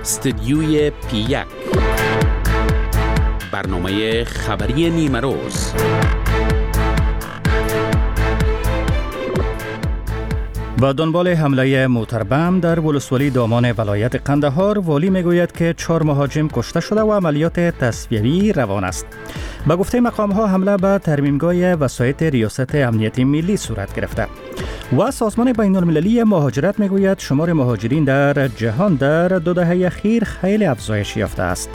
استدیوی P1 برنامه خبری نیمه روز. با دنبال حمله موتر بم در ولسوالی دامان ولایت قندهار، والی میگوید که 4 مهاجم کشته شده و عملیات تصفیه‌ای روان است. با گفته مقام‌ها حمله به ترمیمگاه وسایط ریاست امنیت ملی صورت گرفته و سازمان بین‌المللی مهاجرت میگوید شمار مهاجرین در جهان در 2 دهه اخیر خیلی افزایش یافته است.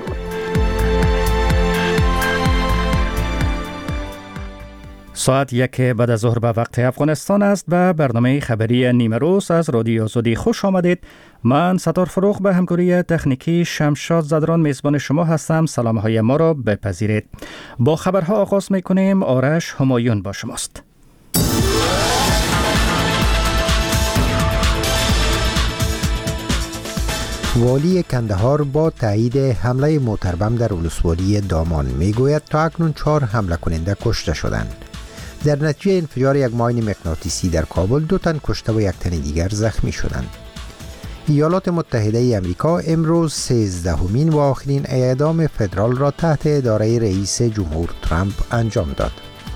ساعت 1 بعد از ظهر به وقت افغانستان است و برنامه خبری نیمه روز از رادیو آزادی خوش آمدید. من ستار فروغ به همکاری تکنیکی شمشاد زدران میزبان شما هستم. سلام‌های ما را بپذیرید. با خبرها آغاز می‌کنیم. آرش همایون با شماست. والی کندهار با تایید حمله موتر بم در ولسوالی دامان میگوید تا اکنون 4 حمله کننده کشته شدند. در نتیجه انفجار یک ماین مغناطیسی در کابل 2 تن کشته و 1 تن دیگر زخمی شدند. ایالات متحده امریکا امروز 13مین و آخرین اعدام فدرال را تحت اداره رئیس جمهور ترامپ انجام داد.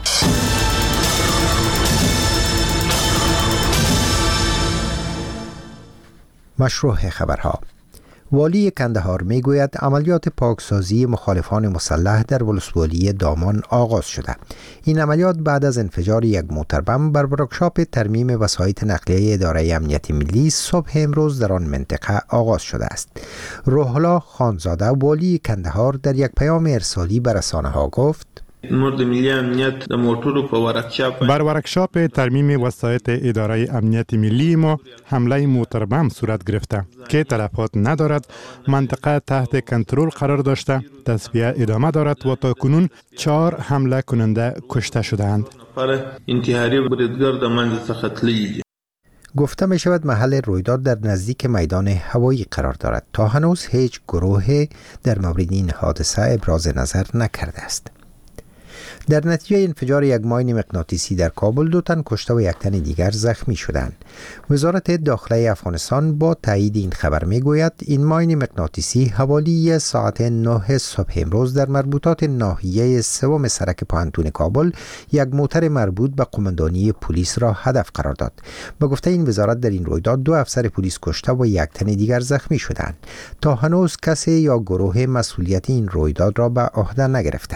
مشروع خبرها. والی کندهار میگوید عملیات پاکسازی مخالفان مسلح در ولسوالی دامان آغاز شده. این عملیات بعد از انفجار یک موتر بم بر ورکشاپ ترمیم وسایط نقلیه اداره امنیت ملی صبح امروز در آن منطقه آغاز شده است. روح الله خانزاده والی کندهار در یک پیام ارسالی به رسانه‌ها گفت: مورد ملی امنیت در موتور په ورکشاپ بر ورکشاپ ترمیم وسایط اداره امنیت ملی ما حمله موتر بم صورت گرفته که تلفات ندارد. منطقه تحت کنترل قرار داشته. تصفیه ادامه دارد و تا کنون 4 حمله کننده کشته شدند. انتحاری بریدگر در منځ څخه تللی. گفته می شود محل رویداد در نزدیک میدان هوایی قرار دارد. تا هنوز هیچ گروه در مورد این حادثه ابراز نظر نکرده است. در نتیجه انفجار یک ماین مغناطیسی در کابل 2 تن کشته و 1 تن دیگر زخمی شدند. وزارت داخله افغانستان با تایید این خبر میگوید این ماین مغناطیسی حوالی ساعت 9 صبح امروز در مربوطات ناحیه 3 سرک پوهنتون کابل یک موتر مربوط به قماندانی پلیس را هدف قرار داد. به گفته این وزارت در این رویداد 2 افسر پلیس کشته و 1 تن دیگر زخمی شدند. تا هنوز کسی یا گروه مسئولیت این رویداد را به عهده نگرفته.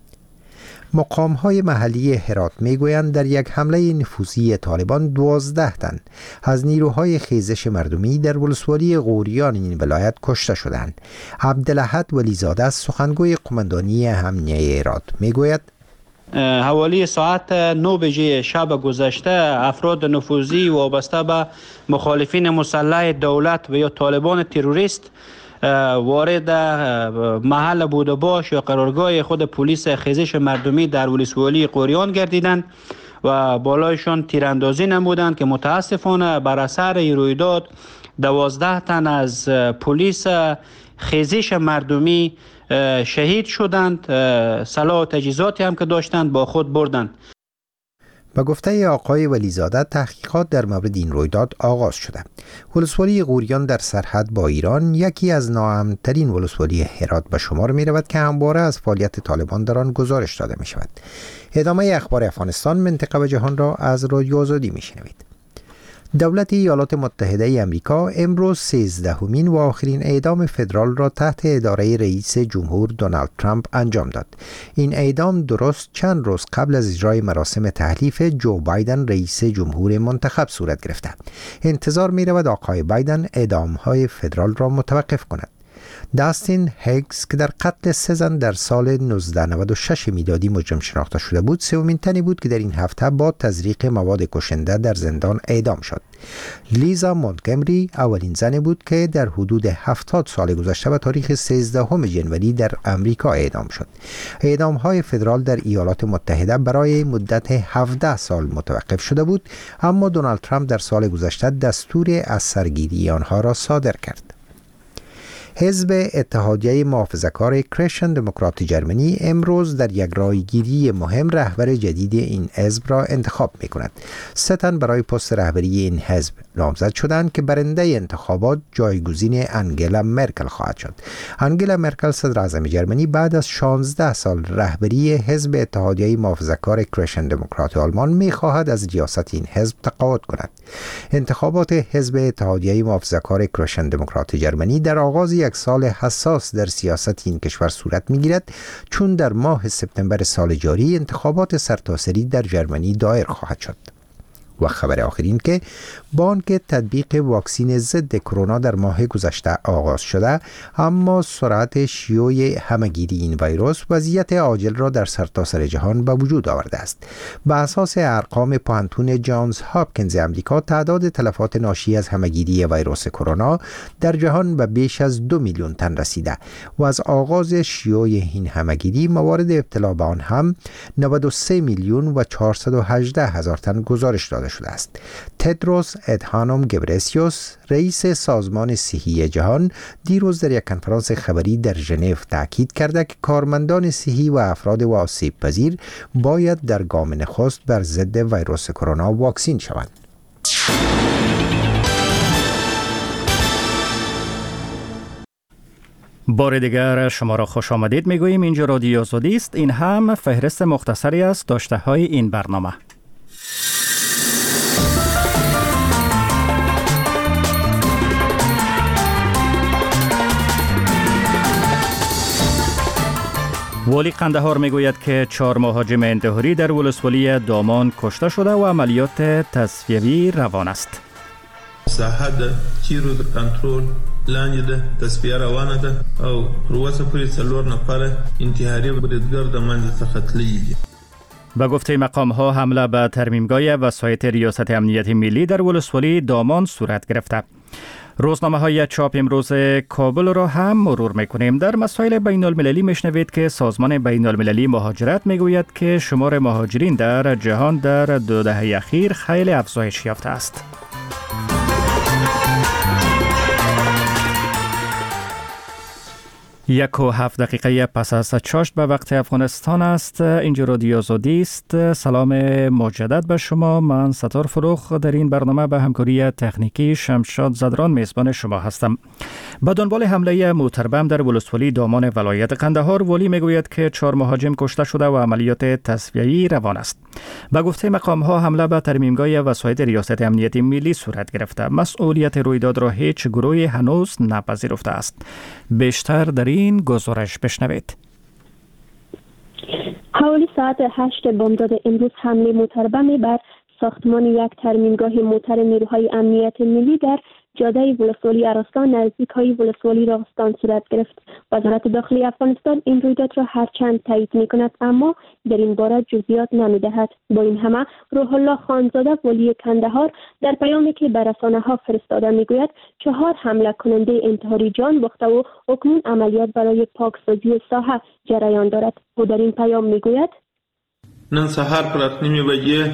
مقام‌های محلی هرات میگویند در یک حمله نفوذی طالبان 12 تن از نیروهای خیزش مردمی در ولسوالی غوریان این ولایت کشته شدند. عبدالاحد ولیزاده سخنگوی قماندانی امنیه هرات میگوید حوالی ساعت 9 بجه شب گذشته افراد نفوذی وابسته به مخالفین مسلح دولت و یا طالبان تروریست وارد محل بوده باش یا قرارگاه خود پلیس خیزش مردمی در ولسوالی غوریان گردیدند و بالایشان تیراندازی نمودند که متاسفانه بر اثر این رویداد 12 تن از پلیس خیزش مردمی شهید شدند. سلاح و تجهیزاتی هم که داشتند با خود بردند. به گفته آقای ولیزاده تحقیقات در مورد این رویداد آغاز شده. ولسوالی غوریان در سرحد با ایران یکی از ناامن‌ترین ولسوالی هرات به شمار می رود که همواره از فعالیت طالبان در آن گزارش داده می شود. ادامه اخبار افغانستان، منطقه و جهان را از رادیو آزادی می شنوید. دولت ایالات متحده امریکا امروز 13مین و آخرین اعدام فدرال را تحت اداره رئیس جمهور دونالد ترامپ انجام داد. این اعدام درست چند روز قبل از اجرای مراسم تحلیف جو بایدن رئیس جمهور منتخب صورت گرفته. انتظار می رود آقای بایدن اعدام‌های فدرال را متوقف کند. داستین هیگز که در قتل 3 زن در سال 1996 میلادی مجرم شناخته شده بود، 3مین تنی بود که در این هفته با تزریق مواد کشنده در زندان اعدام شد. لیزا مونتگمری اولین زنی بود که در حدود 70 سال گذشته به تاریخ 13 ژانویه در امریکا اعدام شد. اعدام‌های فدرال در ایالات متحده برای مدت 17 سال متوقف شده بود، اما دونالد ترامپ در سال گذشته دستور از سرگیری آنها را صادر کرد. حزب اتحادیه محافظه‌کار کرشن دموکرات جرمنی امروز در یک رایگیری مهم رهبر جدید این حزب را انتخاب می‌کند. 3 تن برای پست رهبری این حزب نامزد شدند که برنده انتخابات جایگزین انگلا مرکل خواهد شد. انگلا مرکل صدر اعظم جرمنی بعد از 16 سال رهبری حزب اتحادیه محافظه‌کار کرشن دموکرات آلمان می‌خواهد از ریاست این حزب تقاعد کند. انتخابات حزب اتحادیه محافظه‌کار کرشن دموکرات جرمنی در آغاز یک سال حساس در سیاست این کشور صورت می‌گیرد، چون در ماه سپتامبر سال جاری انتخابات سرتاسری در جرمنی دایر خواهد شد. و خبر آخرین که بانک تطبیق واکسین ضد کرونا در ماه گذشته آغاز شده، اما سرعت شیوع همه‌گیری این ویروس وضعیت عاجل را در سرتاسر جهان به وجود آورده است. به اساس ارقام پانتون جانز هاپکینز امریکا، تعداد تلفات ناشی از همه‌گیری ویروس کرونا در جهان به بیش از 2 میلیون تن رسیده و از آغاز شیوع این همه‌گیری موارد ابتلا به آن هم 93 میلیون و 418 هزار تن گزارش داده شده است. تدروس ادهانوم گبرسیوس، رئیس سازمان صحی جهان، دیروز در یک کنفرانس خبری در ژنو تاکید کرده که کارمندان صحی و افراد آسیب پذیر باید در گام نخست بر ضد ویروس کرونا واکسین شوند. بار دیگر شما را خوش آمدید میگوییم. اینجا رادیو آزادی است. این هم فهرست مختصری از داشته های این برنامه. والی قندهار میگوید که 4 مهاجم انتحاری در ولسوالی دامان کشته شده و عملیات تصفیوی روان است. ساحه د چیرو د کنټرول لاندې ده، تصفیه روانه ده او پر اوسه پورې 4 نفر انتحاري بریدګر د منځ څخه تللي دي. به گفته مقام ها حمله به ترمیمگاه وسایط ریاست امنیت ملی در ولسوالی دامان صورت گرفته. روزنامه های چاپ امروز کابل را هم مرور میکنیم. در مسائل بین المللی میشنوید که سازمان بین المللی مهاجرت میگوید که شمار مهاجرین در جهان در 2 دهه اخیر خیلی افزایش یافته است. 1:07 دقیقه پس از چاشت به وقت افغانستان است. اینجا رادیو آزادی است. سلام مجدد به شما. من ستار فروخ در این برنامه به همکاری تکنیکی شمشاد زدران میزبان شما هستم. به دنبال حمله موتربم در ولسوالی دامان ولایت قندهار، والی میگوید که 4 مهاجم کشته شده و عملیات تصفیه‌ای روان است. به گفته مقام ها حمله به ترمیمگاه وسایط ریاست امنیت ملی صورت گرفته. مسئولیت رویداد را هیچ گروهی هنوز نپذیرفته است. بیشتر در این گزارش بشنوید. حوالی ساعت 8 بامداد امروز حمله موتربمی بر ساختمان یک ترمیمگاه موتر نیروهای امنیت ملی در جاده ولسوالی ارستان نزدیک های ولسوالی راستان صورت گرفت. وزارت داخلی افغانستان این رویداد را هرچند تایید می کند اما در این باره جزئیات نمی دهد. با این همه روح الله خانزاده والی کندهار در پیامی که به رسانه‌ها فرستاده می گوید 4 حمله کننده انتحاری جان باخته و اکنون عملیات برای پاکسازی ساحه جریان دارد. او در این پیام می گوید نن سحر پر 8:30 بجې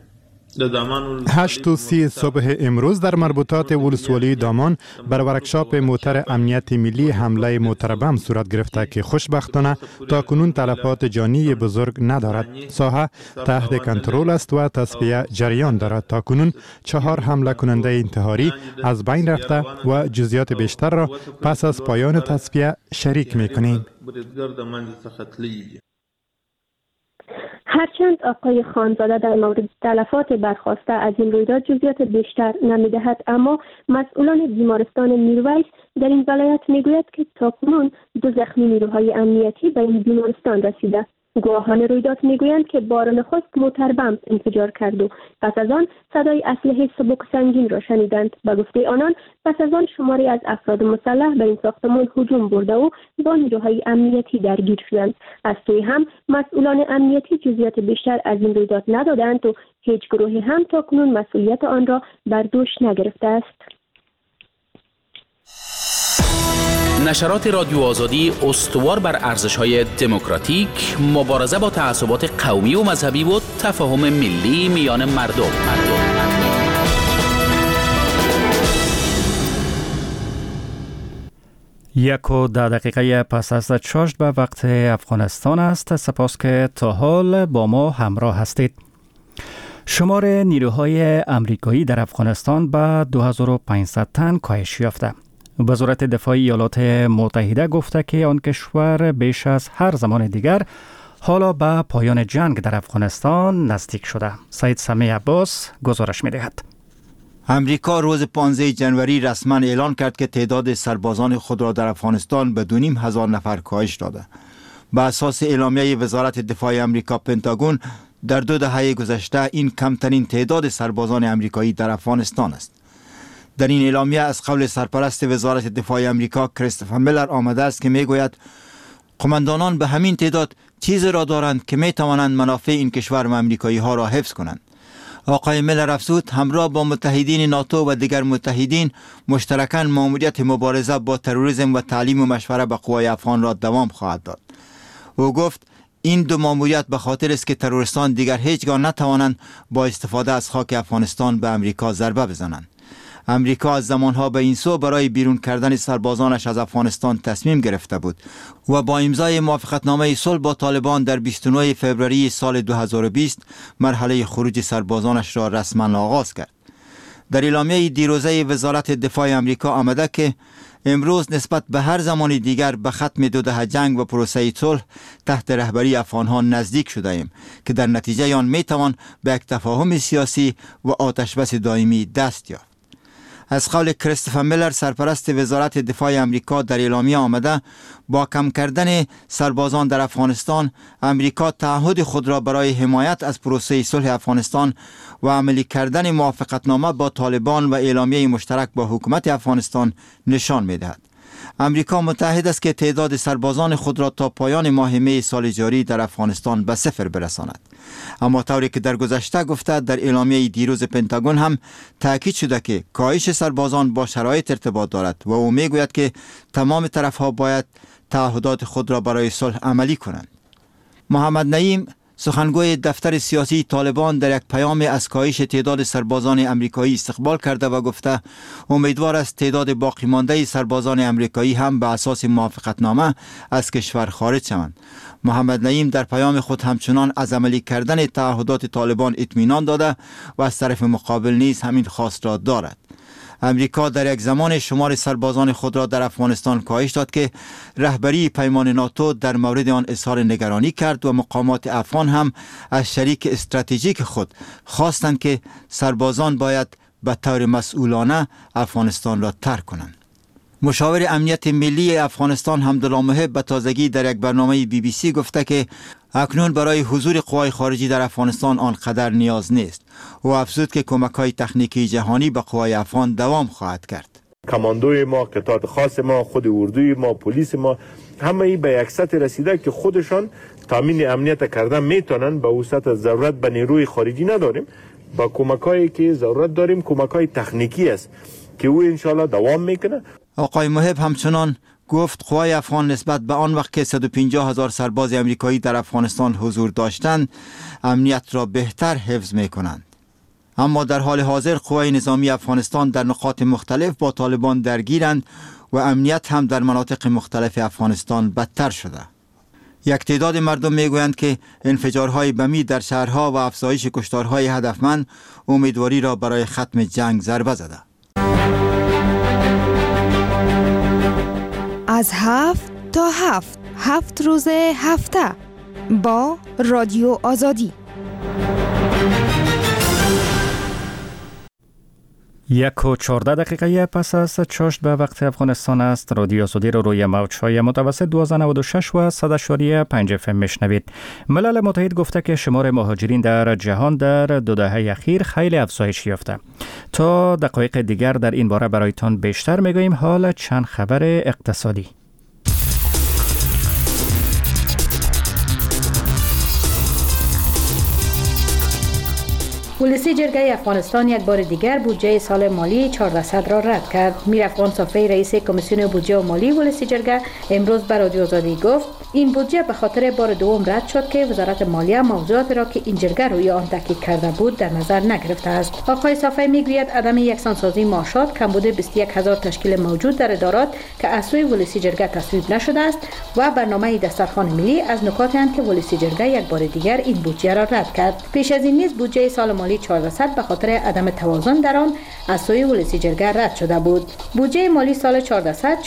8:30 صبح امروز در مربوطات ولسوالی دامان بر ورکشاپ موتر امنیت ملی حمله موتربم صورت گرفته که خوشبختانه تا کنون تلفات جانی بزرگ ندارد. ساحه تحت کنترل است و تصفیه جریان دارد. تا کنون 4 حمله کننده انتحاری از بین رفته و جزئیات بیشتر را پس از پایان تصفیه شریک می‌کنیم. هرچند آقای خانزاده در مورد تلفات برخاسته از این رویداد جزئیات بیشتر نمی‌دهد اما مسئولان بیمارستان میرویس در این ولایت میگوید که تاکنون 2 زخمی نیروهای امنیتی به این بیمارستان رسیده. گواهان رویداد میگویند که بار نخست موتر بم انفجار کرد و پس از آن صدای اسلحه سبک سنگین را شنیدند. به گفته آنان پس از آن شماری از افراد مسلح به این ساختمان هجوم برده و با نیروهای امنیتی درگیر شدند. از سوی هم مسئولان امنیتی جزئیات بیشتر از این رویداد ندادند و هیچ گروهی هم تاکنون مسئولیت آن را بر دوش نگرفته است. نشرات رادیو آزادی استوار بر ارزش‌های دموکراتیک، مبارزه با تعصبات قومی و مذهبی و تفاهم ملی میان مردم. 1:10 پس از 6 به وقت افغانستان است. سپاس که تا حال با ما همراه هستید. شمار نیروهای امریکایی در افغانستان به 2500 تن کاهش یافته. وزارت دفاع ایالات متحده گفته که آن کشور بیش از هر زمان دیگر حالا به پایان جنگ در افغانستان نزدیک شده. سید سمیع عباس گزارش می‌دهد. امریکا روز 15 جنوری رسما اعلان کرد که تعداد سربازان خود را در افغانستان به 2500 نفر کاهش داده. بر اساس اعلامیه وزارت دفاع امریکا پنتاگون، در 2 دهه گذشته این کمترین تعداد سربازان امریکایی در افغانستان است. در این اعلامیه از قول سرپرست وزارت دفاع امریکا کریستوفر میلر آمده است که میگوید قماندانان به همین تعداد چیزی را دارند که می توانند منافع این کشور و امریکایی ها را حفظ کنند. آقای میلر افزود همراه با متحدین ناتو و دیگر متحدین مشترکاً مأموریت مبارزه با تروریسم و تعلیم و مشوره به قوای افغان را دوام خواهد داد. او گفت این دو مأموریت به خاطر است که تروریستان دیگر هیچگاه نتوانند با استفاده از خاک افغانستان به امریکا ضربه بزنند. امریکا از زمانها به این سو برای بیرون کردن سربازانش از افغانستان تصمیم گرفته بود و با امضای موافقتنامه صلح با طالبان در 29 فوریه سال 2020 مرحله خروج سربازانش را رسما آغاز کرد. در اعلامیه دیروزه وزارت دفاع امریکا آمده که امروز نسبت به هر زمان دیگر به ختم 2 دهه جنگ و پروسه صلح تحت رهبری افغانها نزدیک شده ایم که در نتیجه آن می توان به یک تفاهم سیاسی و آتشبس دائمی دست یافت. از قول کریستوفر میلر سرپرست وزارت دفاع امریکا در اعلامیه آمده با کم کردن سربازان در افغانستان امریکا تعهد خود را برای حمایت از پروسه صلح افغانستان و عملی کردن موافقتنامه با طالبان و اعلامیه مشترک با حکومت افغانستان نشان می‌دهد. امریکا متعهد است که تعداد سربازان خود را تا پایان ماه می سال جاری در افغانستان به 0 برساند. اما طوری که در گذشته گفته در اعلامیه دیروز پنتاگون هم تاکید شده که کاهش سربازان با شرایط ارتباط دارد و او میگوید که تمام طرفها باید تعهدات خود را برای صلح عملی کنند. محمد نعیم سخنگوی دفتر سیاسی طالبان در یک پیام از کاهش تعداد سربازان امریکایی استقبال کرده و گفته امیدوار است تعداد باقی مانده سربازان امریکایی هم به اساس موافقتنامه از کشور خارج شوند. محمد نعیم در پیام خود همچنان از عملی کردن تعهدات طالبان اطمینان داده و از طرف مقابل نیز همین خواست را دارد. امریکا در یک زمان شمار سربازان خود را در افغانستان کاهش داد که رهبری پیمان ناتو در مورد آن اظهار نگرانی کرد و مقامات افغان هم از شریک استراتژیک خود خواستند که سربازان باید به طور مسئولانه افغانستان را ترک کنند. مشاور امنیت ملی افغانستان حمدالله محب به تازگی در یک برنامه BBC گفته که اکنون برای حضور قوای خارجی در افغانستان آنقدر نیاز نیست. او افزود که کمک‌های تکنیکی جهانی به قوای افغان دوام خواهد کرد. کماندوی ما، قطعات خاص ما، خود اردوی ما، پلیس ما، همه به یک سطح رسیده که خودشان تامین امنیت کردن میتونن. به وسط ضرورت به نیروی خارجی نداریم. با کمک‌هایی که ضرورت داریم کمک‌های تکنیکی است که او انشالله دوام میکنه. آقای محب همچنان گفت قوای افغان نسبت به آن وقت که 150,000 سرباز امریکایی در افغانستان حضور داشتند امنیت را بهتر حفظ می کنند. اما در حال حاضر قوای نظامی افغانستان در نقاط مختلف با طالبان درگیرند و امنیت هم در مناطق مختلف افغانستان بدتر شده. یک تعداد مردم میگویند که انفجارهای بمی در شهرها و افزایش کشتارهای هدفمند امیدواری را برای ختم جنگ ضربه زده. از 7 تا 7 روز هفته با رادیو آزادی. 1:14 پس از 6 به وقت افغانستان است. رادیو آزادی رو روی موج‌های متوسط 1296 و 100.5 FM میشنوید. ملل متحد گفته که شمار مهاجرین در جهان در 2 دهه اخیر خیلی افزایش یافته. تا دقایق دیگر در این باره برایتان بیشتر میگوییم. حالا چند خبر اقتصادی. پلیسی جرگه افغانستان یک بار دیگر بودجه سال مالی 1400 را رد کرد. میرافغان صافی رئیس کمیسیون بودجه و مالی پلیسی جرگه امروز به رادیو آزادی گفت این بودجه به خاطر بار دوم رد شد که وزارت مالیه موضوعات را که این جرگه روی آن تاکید کرده بود در نظر نگرفته است. آقای صافی میگوید عدم یکسانسازی معاشات، کمبود 21000 تشکیل موجود در ادارات که از سوی پلیسی جرگه تصویب نشده است و برنامه دسترخوان ملی از نکاتی اند که پلیسی جرگه یک بار دیگر این بودجه را رد کرد. پیش از این نیز بودجه سال مالی 1400 به خاطر عدم توازن در آن از سوی پلیسی جرگه رد شده بود. بودجه مالی سال 1400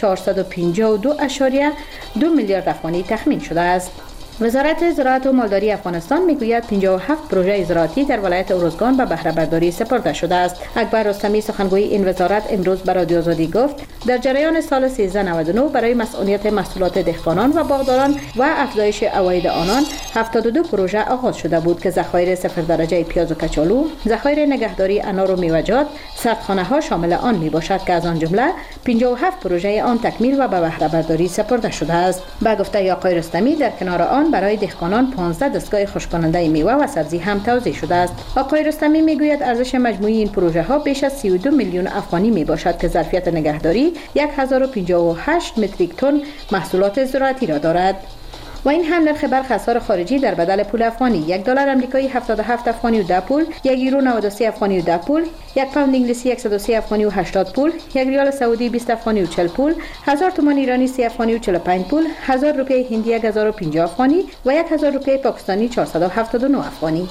452.2 میلیارد افغانی تخمین شده است. وزارت زراعت و مالداری افغانستان میگوید 57 پروژه زراعتی در ولایت ارزگان به بهره برداری سپرده شده است. اکبر رستمی سخنگوی این وزارت امروز به رادیو آزادی گفت در جریان سال 1399 برای مسئولیت محصولات دهقانان و باغداران و افزایش عواید آنان 72 پروژه آغاز شده بود که ذخایر صفر درجه پیاز و کچالو، ذخایر نگهداری انار و میوه‌جات، سردخانه‌ها شامل آن میباشد که از آن جمله 57 پروژه آن تکمیل و به بهره برداری سپرده شده است. به گفته آقای رستمی در کنار آن برای دهقانان 15 دستگاه خشک‌کننده میوه و سبزی هم توزیع شده است. آقای رستمی میگوید ارزش مجموعی این پروژه ها بیش از 32 میلیون افغانی می باشد که ظرفیت نگهداری 1058 متریک تن محصولات زراعتی را دارد. و این هم نرخ برق اثار خارجی در بدل پول افغانی: یک دلار آمریکایی 77 افغانی و 10 پول، یک یورو 93 افغانی و 10 پول، یک پوند انگلیسی 103 افغانی و 80 پول، یک ریال سعودی 20 افغانی و 40 پول، 1000 تومان ایرانی 30 افغانی و 45 پول، 1000 روپیه هندی 1050 افغانی و 1000 روپیه پاکستانی 479 افغانی.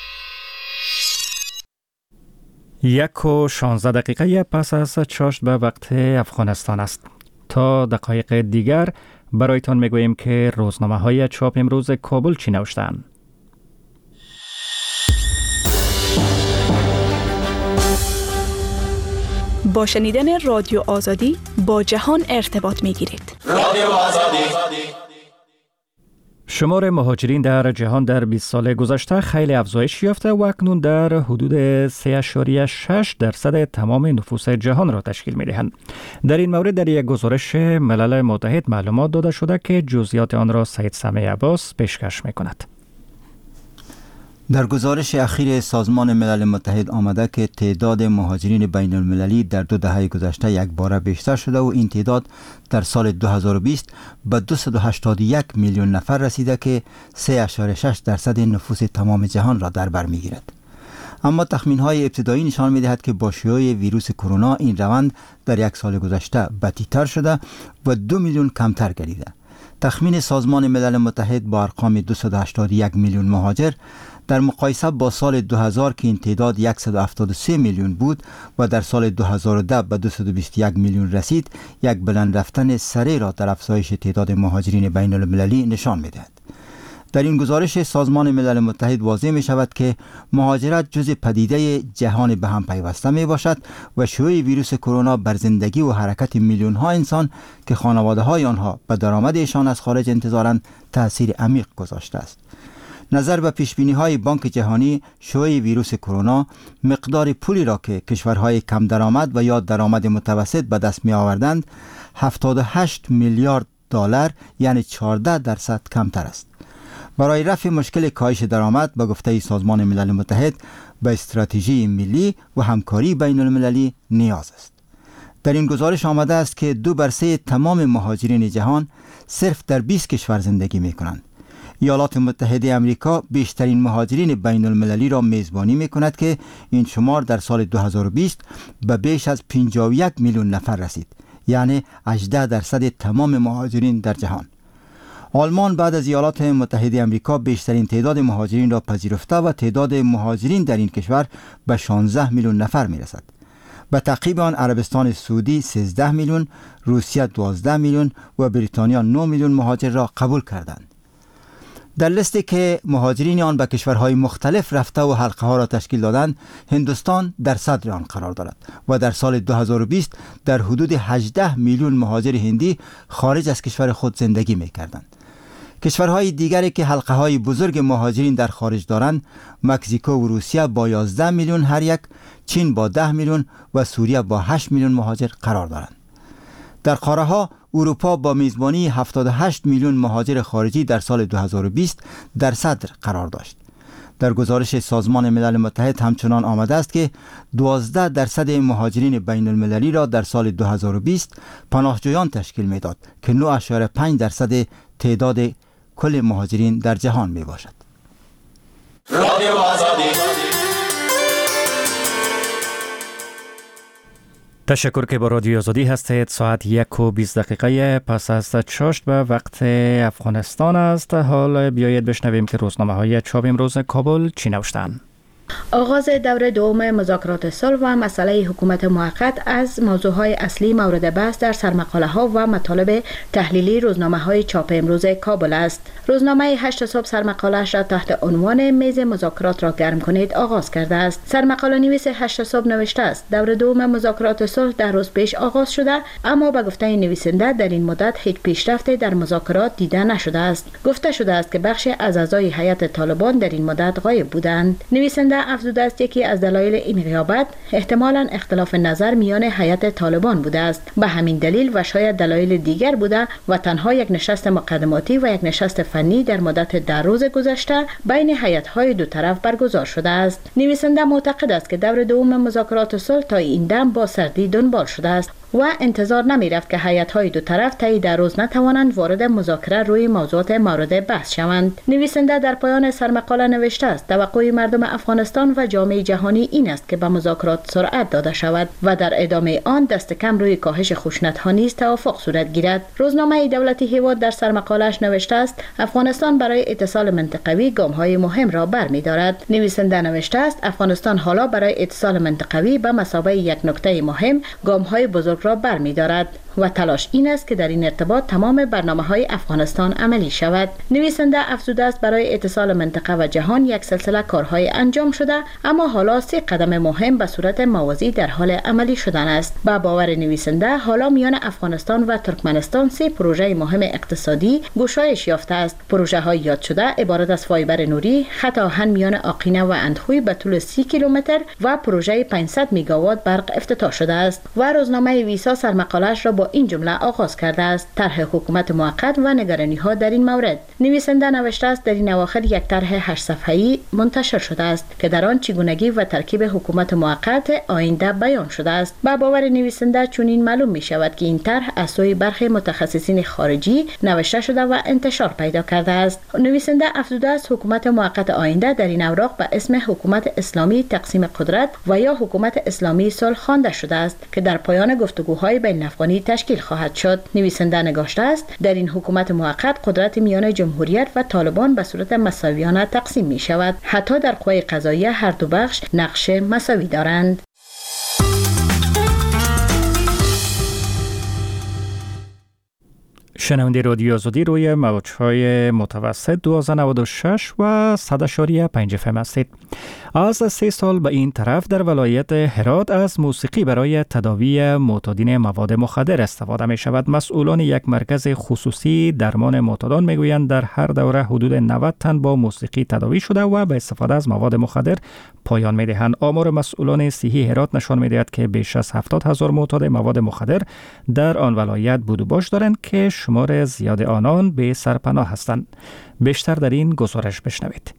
1:16 پس از چاشت به وقت افغانستان است. تا دقایق دیگر برایتان میگوییم که روزنامه های چاپ امروز کابل چی نوشتند. با شنیدن رادیو آزادی با جهان ارتباط میگیرید. رادیو آزادی. شمار مهاجرین در جهان در 20 سال گذشته خیلی افزایش یافته و اکنون در حدود 3.6% تمام نفوس جهان را تشکیل می‌دهند. در این مورد در یک گزارش ملل متحد معلومات داده شده که جزئیات آن را سید سمیع عباس پیشکش می‌کند. در گزارش اخیر سازمان ملل متحد آمده که تعداد مهاجرین بین المللی در 2 دهه گذشته یک باره بیشتر شده و این تعداد در سال 2020 به 281 میلیون نفر رسیده که 3.6% نفوس تمام جهان را در بر میگیرد. اما تخمین‌های ابتدایی نشان می‌دهد که با شیوع ویروس کرونا این روند در یک سال گذشته بدتر شده و 2 میلیون کمتر گردیده. تخمین سازمان ملل متحد با ارقام 281 میلیون مهاجر در مقایسه با سال 2000 که این تعداد 173 میلیون بود و در سال 2010 به 221 میلیون رسید، یک بلند رفتن سریع را در افزایش تعداد مهاجرین بین المللی نشان می‌دهد. در این گزارش سازمان ملل متحد واضح می شود که مهاجرت جزء پدیده جهان به هم پیوسته می باشد و شیوع ویروس کرونا بر زندگی و حرکت میلیون ها انسان که خانواده های آنها به درآمد ایشان از خارج انتظارند تأثیر عمیق گذاشته است. نظر به پیشبینی های بانک جهانی، شیوع ویروس کرونا مقدار پولی را که کشورهای کم درآمد و یا درآمد متوسط به دست می آوردند 78 میلیارد دلار یعنی 14% کمتر است. برای رفع مشکل کاهش درآمد به گفته سازمان ملل متحد به استراتژی ملی و همکاری بین المللی نیاز است. در این گزارش آمده است که 2/3 تمام مهاجرین جهان صرف در 20 کشور زندگی می کنند. ایالات متحده آمریکا بیشترین مهاجرین بین المللی را میزبانی می کند که این شمار در سال 2020 به بیش از 51 میلیون نفر رسید، یعنی 18% تمام مهاجرین در جهان. آلمان بعد از ایالات متحده آمریکا بیشترین تعداد مهاجرین را پذیرفته و تعداد مهاجرین در این کشور به 16 میلیون نفر می رسد. به تعقیب آن عربستان سعودی 13 میلیون، روسیه 12 میلیون و بریتانیا 9 میلیون مهاجر را قبول کردند. در لیستی که مهاجرین آن به کشورهای مختلف رفته و حلقه ها را تشکیل دادند، هندوستان در صدر آن قرار دارد و در سال 2020 در حدود 18 میلیون مهاجر هندی خارج از کشور خود زندگی می کردند. کشورهای دیگری که حلقه های بزرگ مهاجرین در خارج دارند، مکزیکو و روسیه با 11 میلیون هر یک، چین با 10 میلیون و سوریه با 8 میلیون مهاجر قرار دارند. در قاره ها اروپا با میزبانی 78 میلیون مهاجر خارجی در سال 2020 در صدر قرار داشت. در گزارش سازمان ملل متحد همچنان آمده است که 12% مهاجرین بین المللی را در سال 2020 پناهجویان تشکیل میداد که 9.5% تعداد کل مهاجرین در جهان می باشد. تشکر که با رادیو آزادی هستید. ساعت 1:20 پس از چاشت به وقت افغانستان است. حال بیایید بشنویم که روزنامه های چاپ امروز کابل چی نوشتند. آغاز دور دوم مذاکرات صلح و مسئله حکومت موقت از موضوعهای اصلی مورد بحث در سرمقاله ها و مطالب تحلیلی روزنامه های چاپ امروز کابل است. روزنامه 8 صبح سرمقاله‌اش را تحت عنوان میز مذاکرات را گرم کنید آغاز کرده است. سرمقاله نویس 8 صبح نوشته است دور دوم مذاکرات صلح 10 روز پیش آغاز شده، اما به گفته نویسنده در این مدت هیچ پیشرفتی در مذاکرات دیده نشده است. گفته شده است که بخشی از اعضای هیئت طالبان در این مدت غایب بودند. نویسنده افزوده است یکی از دلایل این غیابت احتمالاً اختلاف نظر میان هیئت طالبان بوده است. به همین دلیل و شاید دلایل دیگر بوده و تنها یک نشست مقدماتی و یک نشست فنی در مدت 10 روز گذشته بین هیئت‌های دو طرف برگزار شده است. نویسنده معتقد است که دور دوم مذاکرات صلح تا این دم با سردی دنبال شده است و انتظار نمی رفت که هیئت‌های دو طرف طی 10 روز نتوانند وارد مذاکره روی موضوعات مورد بحث شوند. نویسنده در پایان سرمقاله نوشته است توقع مردم افغانستان و جامعه جهانی این است که به مذاکرات سرعت داده شود و در ادامه آن دست کم روی کاهش خشونت‌ها نیز توافق صورت گیرد. روزنامه دولتی هیواد در سرمقاله‌اش نوشته است افغانستان برای اتصال منطقوی گام‌های مهم را برمی‌دارد. نویسنده نوشته است افغانستان حالا برای اتصال منطقوی به مثابه یک نکته مهم گام‌های بزرگ را برمی‌دارد و تلاش این است که در این ارتباط تمام برنامه‌های افغانستان عملی شود. نویسنده افزوده است برای اتصال منطقه و جهان یک سلسله کارهای انجام شده، اما حالا 3 قدم مهم به صورت موازی در حال عملی شدن است. با باور نویسنده حالا میان افغانستان و ترکمنستان 3 پروژه مهم اقتصادی گشایش یافته است. پروژه‌های یاد شده عبارت از فایبر نوری، خط آهن میان آقینه و اندخوی به طول 30 کیلومتر و پروژه 500 میگاوات برق افتتاح شده است. و روزنامه ویسا سرمقاله‌اش را با این جمله آغاز کرده است: طرح حکومت موقت و نگرانی‌ها در این مورد. نویسنده نوشته است در این اواخر یک طرح 8 صفحه‌ای منتشر شده است که در آن چگونگی و ترکیب حکومت موقت آینده بیان شده است. با باور نویسنده چنین معلوم می شود که این طرح از سوی برخی متخصصین خارجی نوشته شده و انتشار پیدا کرده است. نویسنده افزوده است حکومت موقت آینده در این اوراق به اسم حکومت اسلامی تقسیم قدرت و یا حکومت اسلامی صلح خوانده شده است که در پایان گفتگوهای بین افغانی تشکیل خواهد شد. نویسنده نگاشته است در این حکومت موقت قدرت میان جمهوریت و طالبان به صورت مساویانه تقسیم می شود. حتی در قوه قضاییه هر دو بخش نقش مساوی دارند. شنونده رادیو آزادی روی موج‌های متوسط 1296 و 100.5 FM هستید. از 3 سال به این طرف در ولایت هرات از موسیقی برای تداوی معتادین مواد مخدر استفاده می شود. مسئولان یک مرکز خصوصی درمان معتادان می گویند در هر دوره حدود 90 تن با موسیقی تداوی شده و به استفاده از مواد مخدر پایان می دهند. آمار مسئولان صحی هرات نشان می دهد که بیش از 70,000 معتاد مواد مخدر در آن ولایت بود و باش دارند که شمار زیاد آنان به سرپناه هستند. بیشتر در این گزارش بشنوید.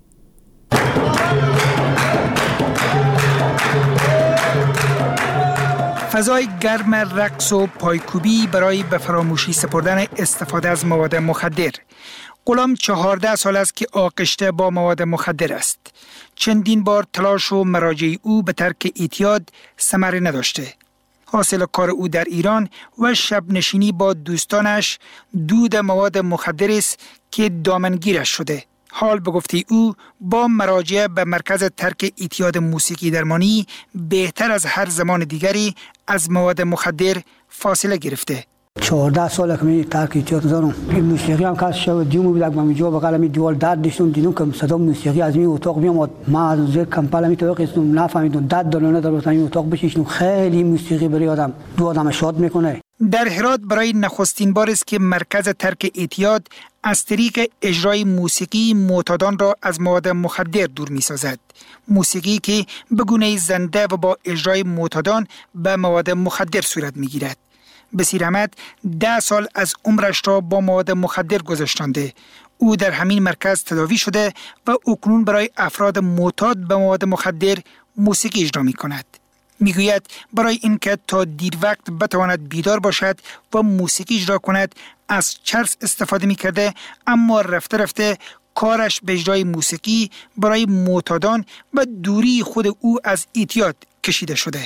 فضای گرم رقص و پایکوبی برای به فراموشی سپردن استفاده از مواد مخدر. غلام 14 سال است که آغشته با مواد مخدر است. چندین بار تلاش و مراجع او به ترک اعتیاد ثمر نداشته. حاصل کار او در ایران و شب نشینی با دوستانش دود مواد مخدر است که دامنگیرش شده. حال به گفته او با مراجعه به مرکز ترک اعتیاد موسیقی درمانی بهتر از هر زمان دیگری از مواد مخدر فاصله گرفته. 14 سال که من ترک اعتیاد دارم. این موسیقی هم که شب دیمو بود من جو بغل می دیوال داد داشتم دیدم که صدا موسیقی از می اتاق میومد. ما از زیر کمپل می تو قسم نفهمیدم داد دلونه در این اتاق بشینم. خیلی موسیقی برای آدم دو آدم شاد میکنه. در هرات برای نخستین بار است که مرکز ترک اعتیاد از طریق اجرای موسیقی معتادان را از مواد مخدر دور می سازد. موسیقی که به گونه زنده و با اجرای معتادان به مواد مخدر صورت می گیرد. بصیر احمد 10 سال از عمرش را با مواد مخدر گذشتانده. او در همین مرکز تداوی شده و اکنون برای افراد معتاد به مواد مخدر موسیقی اجرا می کند. میگوید برای اینکه تا دیر وقت بتواند بیدار باشد و موسیقی اجرا کند از چرس استفاده میکرده، اما رفته رفته کارش به اجرای موسیقی برای معتادان و دوری خود او از اعتیاد کشیده شده.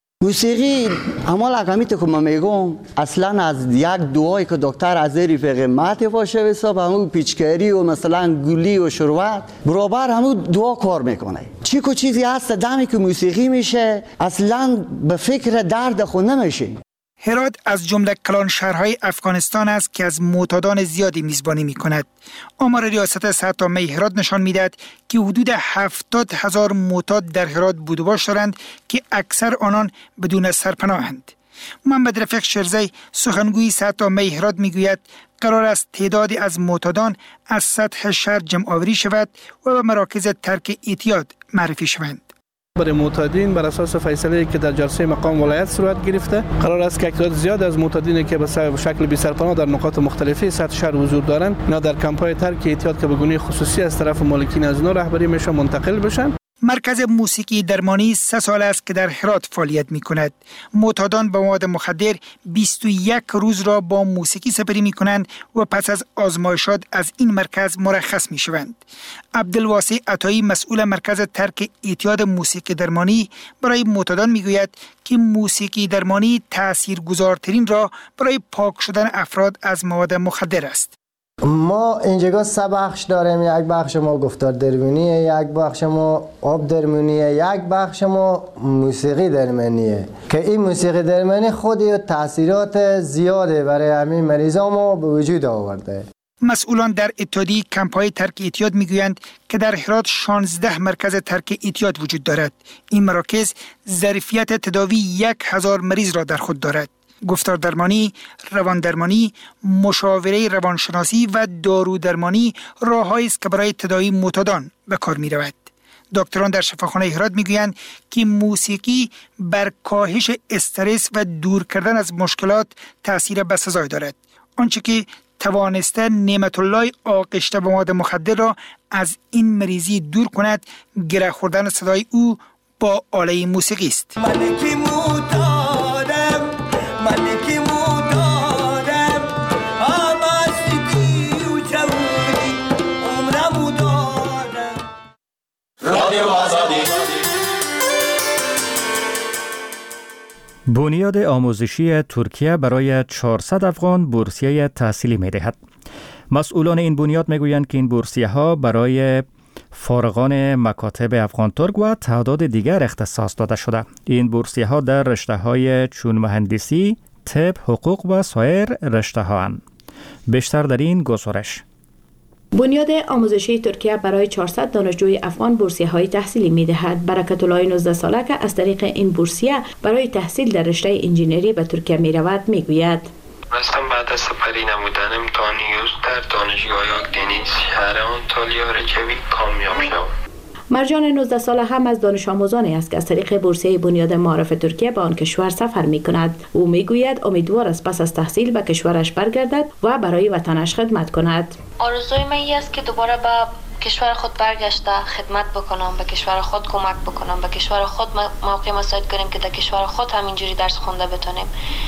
موسیقی اما لقمیت که من میگم اصلا از یک دعایی که دکتر از رفیق مات باشه حساب همون پیچکاری و مثلا گلی و شروعات برابر همون دعا کار میکنه. چی کو چیزی هست دمی که موسیقی میشه اصلا به فکر درد خود نمیشه. هرات از جمله کلان شهرهای افغانستان است که از معتادان زیادی میزبانی میکند. آمار ریاست صحت عامه هرات نشان میدهد که حدود 70,000 معتاد در هرات بود و باش دارند که اکثر آنان بدون سرپناهند. محمد رفیق شرزی سخنگوی صحت عامه هرات میگوید قرار است تعدادی از معتادان از سطح شهر جمع آوری شود و به مراکز ترک اعتیاد معرفی شوند. برای معتادین بر اساس فیصله که در جلسه مقام ولایت صورت گرفته قرار است که تعداد زیاد از معتادینی که به شکل بی سرپناه در نقاط مختلفی سطح شهر حضور دارند اینا در کمپ‌های ترک اعتیاد که به گونه خصوصی از طرف مالکین از اینا رهبری میشه منتقل بشن. مرکز موسیقی درمانی 3 سال است که در هرات فعالیت می کند. معتادان به مواد مخدر 21 روز را با موسیقی سپری می کنند و پس از آزمایشات از این مرکز مرخص می شوند. عبدالواسع عطایی مسئول مرکز ترک اعتیاد موسیقی درمانی برای معتادان می گوید که موسیقی درمانی تاثیرگذارترین را برای پاک شدن افراد از مواد مخدر است. ما اینجا 3 بخش داریم. یک بخش ما گفتار درمانیه، یک بخش ما آب درمانیه، یک بخش ما موسیقی درمانیه که این موسیقی درمانی خودی تاثیرات زیاده برای همین مریضا ما به وجود آورده. مسئولان در اتحادیه کمپ‌های ترک اعتیاد میگویند که در هرات 16 مرکز ترک اعتیاد وجود دارد. این مراکز ظرفیت تداوی 1000 مریض را در خود دارد. گفتار درمانی، روان درمانی، مشاوره روانشناسی و دارو درمانی راه‌هایی است که برای تداوی معتادان به کار می‌رود. دکتران در شفاخانه هرات میگویند که موسیقی بر کاهش استرس و دور کردن از مشکلات تأثیر بسزای دارد. آنچه که توانسته نعمت الله آغشته به مواد مخدر را از این مریضی دور کند، گره خوردن صدای او با آله موسیقی است. بنیاد آموزشی ترکیه برای 400 افغان بورسیه تحصیلی می دهد. مسئولان این بنیاد می گویند که این بورسیه ها برای فارغان مکاتب افغان ترک و تعداد دیگر اختصاص داده شده. این بورسیه ها در رشته های چون مهندسی، طب، حقوق و سایر رشته ها هستند. بیشتر در این گزارش. بنیاد آموزشی ترکیه برای 400 دانشجوی افغان بورسیه های تحصیلی می دهد. برکت الله 19 ساله که از طریق این بورسیه برای تحصیل در رشته انجینری به ترکیه می رود می گوید رستم بعد از سپری نمودنم تا نیوز در دانشگاه دنیز شهر آنتالیا رجوی کامیاب شد. مرجان 19 ساله هم از دانش آموزانی است که از طریق بورسیه بنیاد معارف ترکیه به آن کشور سفر می کند. او می گوید امیدوار است پس از تحصیل به کشورش برگردد و برای وطنش خدمت کند. آرزوی من این است که دوباره به کشور خود برگشته خدمت بکنم، به کشور خود کمک بکنم، به کشور خود موقع مساعد کنیم که در کشور خود همینجوری درس خونده بتونیم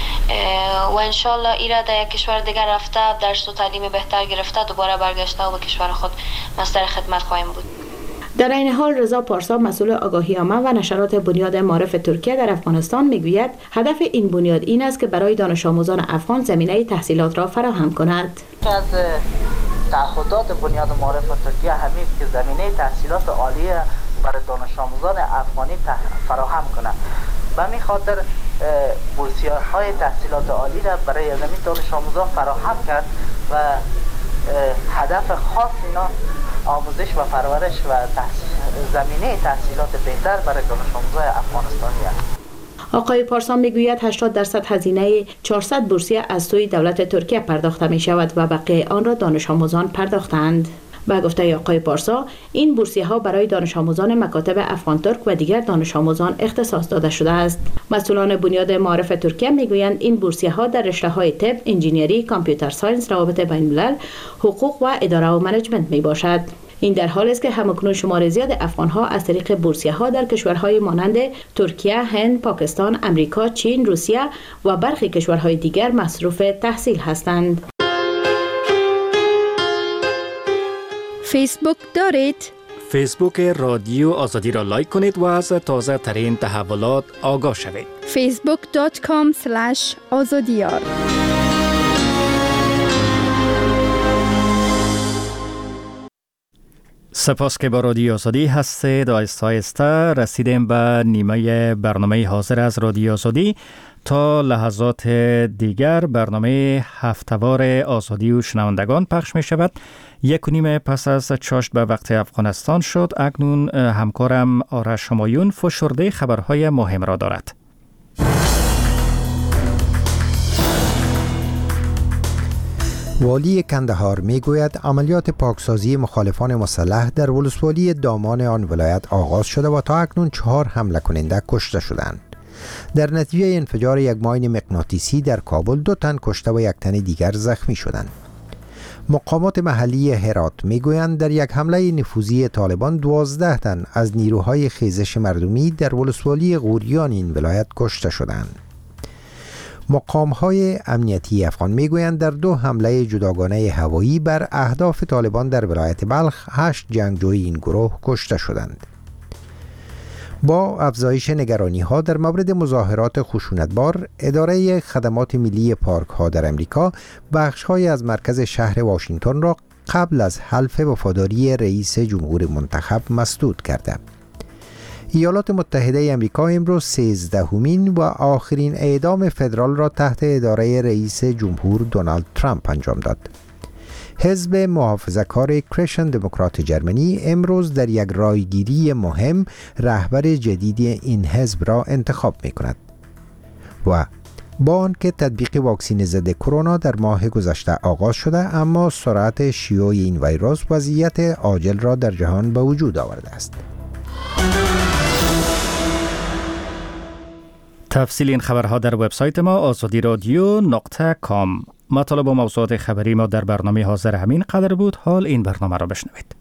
و انشالله ایرا در یک کشور دیگر رفته درس و تعلیم بهتر گرفته دوباره برگشته و به کشور خود مصدر خدمت خواهیم بود. در این حال رضا پارسا مسئول آگاهی عامه و نشرات بنیاد معارف ترکیه در افغانستان میگوید هدف این بنیاد این است که برای دانش آموزان افغان زمینه تحصیلات را فراهم کند. از تعهدات بنیاد معارف ترکیه همین که زمینه تحصیلات عالیه برای دانش آموزان افغانی فراهم کند. به همین خاطر بورسیه‌های تحصیلات عالی را برای زمین دانش آموزان فراهم کرد و هدف خاص اینا آموزش و پرورش و زمینه تحصیلات بهتر برای دانش آموزان افغانستانی است. آقای پارسان میگوید 80% هزینه 400 بورسیه از سوی دولت ترکیه پرداخته می شود و بقیه آن را دانش آموزان پرداختند. به گفته آقای پارسا، این بورسیه ها برای دانش آموزان مکاتب افغان ترک و دیگر دانش آموزان اختصاص داده شده است. مسئولان بنیاد معارف ترکیه میگویند این بورسیه ها در رشته های طب، انجینیری، کامپیوتر ساینس، روابط بین الملل، حقوق و اداره و منیجمنت می باشد. این در حالی است که همکنون شمار زیاد افغان‌ها از طریق بورسیه‌ها در کشورهای مانند ترکیه، هند، پاکستان، امریکا، چین، روسیه و برخی کشورهای دیگر مصروف تحصیل هستند. فیسبوک دارید؟ فیسبوک رادیو آزادی را لایک کنید و از تازه ترین تحولات آگاه شوید. facebook.com/azadiyar سپاس که با رادیو آزادی هستید. آهسته رسیدیم به نیمه برنامه حاضر از رادیو آزادی. تا لحظات دیگر برنامه هفتهوار آزادی و شنوندگان پخش می شود. 1:30 پس از چاشت به وقت افغانستان شد. اکنون همکارم آرش همایون فشرده خبرهای مهم را دارد. والی کندهار میگوید عملیات پاکسازی مخالفان مسلح در ولسوالی دامان آن ولایت آغاز شده و تا اکنون 4 حمله کننده کشته شدند. در نتیجه انفجار یک ماین مغناطیسی در کابل 2 تن کشته و 1 تن دیگر زخمی شدند. مقامات محلی هرات میگویند در یک حمله نفوذی طالبان 12 تن از نیروهای خیزش مردمی در ولسوالی غوریان این ولایت کشته شدند. مقام‌های امنیتی افغان میگویند در 2 حمله جداگانه هوایی بر اهداف طالبان در ولایت بلخ 8 جنگجوی این گروه کشته شدند. با افزایش نگرانی‌ها در مورد مظاهرات خشونتبار، اداره خدمات ملی پارک‌ها در امریکا بخش‌های از مرکز شهر واشنگتن را قبل از حلف وفاداری رئیس جمهور منتخب مسدود کرده. ایالات متحده امریکا امروز 13مین و آخرین اعدام فدرال را تحت اداره رئیس جمهور دونالد ترامپ انجام داد. حزب محافظه‌کار کریشن دموکرات جرمنی امروز در یک رایگیری مهم رهبر جدید این حزب را انتخاب می‌کند. و با آنکه تطبیق واکسن ضد کرونا در ماه گذشته آغاز شده، اما سرعت شیوع این ویروس وضعیت عاجل را در جهان به وجود آورده است. تفصیل این خبرها در وبسایت ما azadiradyo.com. مطالب و موضوعات خبری ما در برنامه حاضر همین قدر بود. حال این برنامه را بشنوید.